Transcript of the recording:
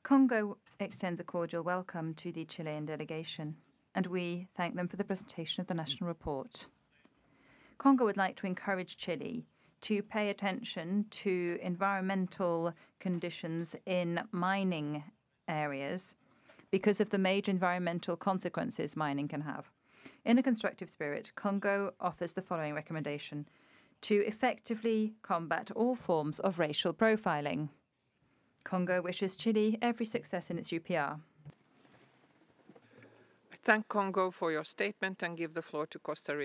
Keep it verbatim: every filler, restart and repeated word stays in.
Congo extends a cordial welcome to the Chilean delegation, and we thank them for the presentation of the national report. Congo would like to encourage Chile to pay attention to environmental conditions in mining areas because of the major environmental consequences mining can have. In a constructive spirit, Congo offers the following recommendation: to effectively combat all forms of racial profiling. Congo wishes Chile every success in its U P R. I thank Congo for your statement and give the floor to Costa Rica.